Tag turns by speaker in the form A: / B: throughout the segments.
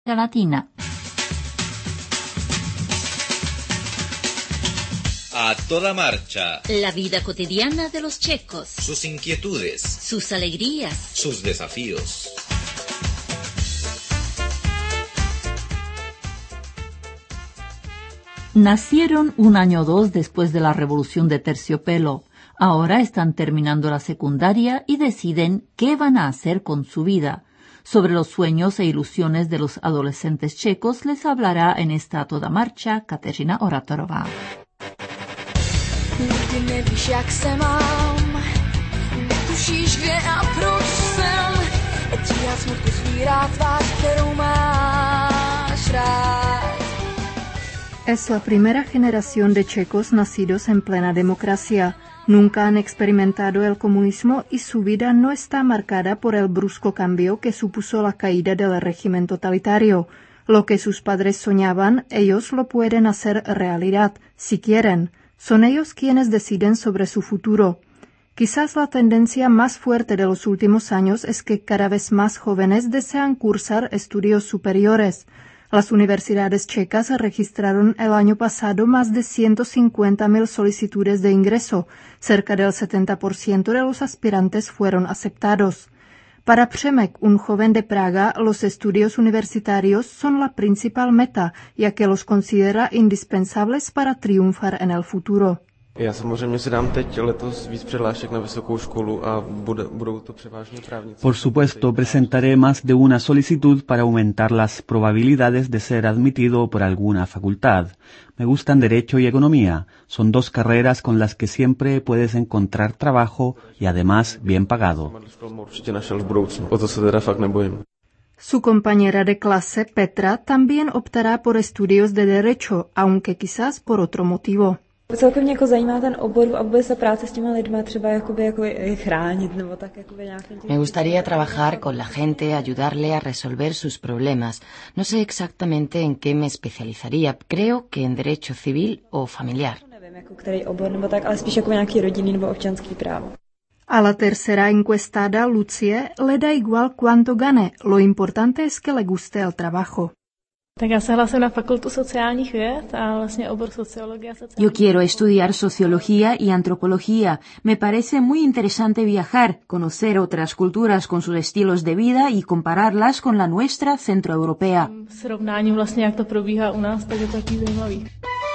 A: Latina.
B: A toda marcha.
C: La vida cotidiana de los checos.
B: Sus inquietudes.
C: Sus alegrías.
B: Sus desafíos.
A: Nacieron un año o dos después de la Revolución de Terciopelo. Ahora están terminando la secundaria y deciden qué van a hacer con su vida. Sobre los sueños e ilusiones de los adolescentes checos les hablará en esta A toda marcha Kateřina Oratorová.
D: Nikdy nevíš, jak se mám, netušíš, kde a proč jsem, tíha smutku svírá tvář, kterou máš rád.
E: Es la primera generación de checos nacidos en plena democracia. Nunca han experimentado el comunismo y su vida no está marcada por el brusco cambio que supuso la caída del régimen totalitario. Lo que sus padres soñaban, ellos lo pueden hacer realidad, si quieren. Son ellos quienes deciden sobre su futuro. Quizás la tendencia más fuerte de los últimos años es que cada vez más jóvenes desean cursar estudios superiores. Las universidades checas registraron el año pasado más de 150.000 solicitudes de ingreso. Cerca del 70% de los aspirantes fueron aceptados. Para Přemek, un joven de Praga, los estudios universitarios son la principal meta, ya que los considera indispensables para triunfar en el futuro.
F: Já samozřejmě si dám teď letos víc přihlášek na vysokou školu a budou to převážně právníci.
G: Por supuesto, presentaré más de una solicitud para aumentar las probabilidades de ser admitido por alguna facultad. Me gustan Derecho y Economía. Son dos carreras con las que siempre puedes encontrar trabajo y además bien pagado.
F: Určitě našel v budoucnu. O to se teda fakt nebojím.
E: Su compañera de clase, Petra, también optará por estudios de Derecho, aunque quizás por otro motivo.
H: Celkem mě jako zajímá ten obor a vůbec se práce s těma lidma, třeba jakoby chránit nebo tak jakoby nějakým.
I: Me gustaría trabajar con la gente, ayudarle a resolver sus problemas. No sé exactamente en qué me especializaría. Creo que en derecho civil o familiar.
H: Nevím, jako který obor nebo tak, ale spíš jako nějaký rodinný nebo občanský právo.
E: A la tercera encuestada, Lucie, le da igual cuánto gane. Lo importante es que le guste el trabajo.
J: Tak já se hlásím na fakultu sociálních věd a vlastně obor sociologie a sociální.
K: Yo quiero estudiar sociología y antropología. Me parece muy interesante viajar, conocer otras culturas con sus estilos de vida y compararlas con la nuestra centroeuropea.
J: Srovnáním vlastně, jak to probíhá u nás, tak je to taky zajímavý.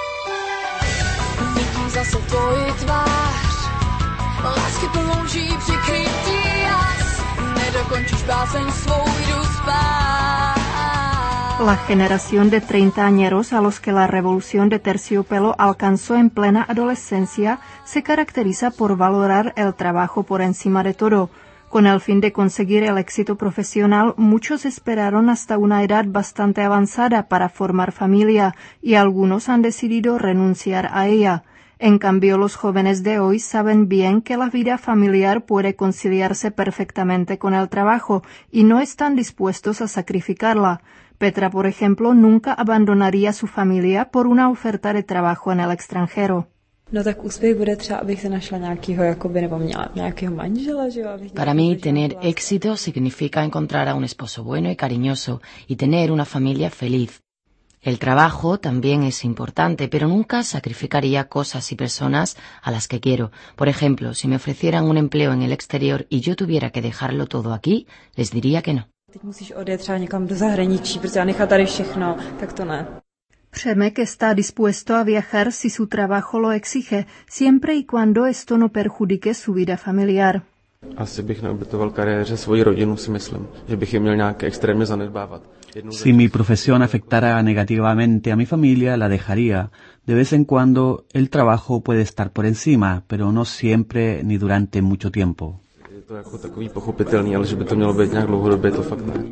D: Vidím zase tvoji tvář, lásky položí přikrytí jas, nedokončíš báseň svou, jdu spát.
E: La generación de treintañeros a los que la revolución de Terciopelo alcanzó en plena adolescencia se caracteriza por valorar el trabajo por encima de todo. Con el fin de conseguir el éxito profesional, muchos esperaron hasta una edad bastante avanzada para formar familia y algunos han decidido renunciar a ella. En cambio, los jóvenes de hoy saben bien que la vida familiar puede conciliarse perfectamente con el trabajo y no están dispuestos a sacrificarla. Petra, por ejemplo, nunca abandonaría su familia por una oferta de trabajo en el extranjero.
H: No tak úspěch bude třeba, abych se našla nějakýho, jakoby, nebo měla nějakého manžela, že jo?
I: Para mí, tener éxito significa encontrar a un esposo bueno y cariñoso y tener una familia feliz. El trabajo también es importante, pero nunca sacrificaría cosas y personas a las que quiero. Por ejemplo, si me ofrecieran un empleo en el exterior y yo tuviera que dejarlo todo aquí, les diría que no.
H: Teď musíš odjet třeba někam do zahraničí, protože já nechat tady všechno, tak to ne.
E: Přemek está dispuesto a viajar si su trabajo lo exige, siempre y cuando esto no perjudique su vida familiar.
F: Asi bych neobětoval kariéře svoji rodinu, si myslím, že bych je měl nějak extrémně zanedbávat.
G: Si mi profesión afectara negativamente a mi familia, la dejaría. De vez en cuando el trabajo puede estar por encima, pero no siempre ni durante mucho tiempo.
F: Je to jako takový pochopitelný, ale že by to mělo být nějak dlouhodobě, to fakt ne.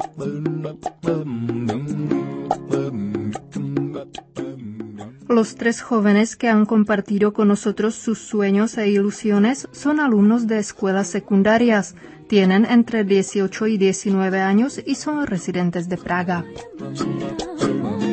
E: Los tres jóvenes que han compartido con nosotros sus sueños e ilusiones son alumnos de escuelas secundarias. Tienen entre 18 y 19 años y son residentes de Praga.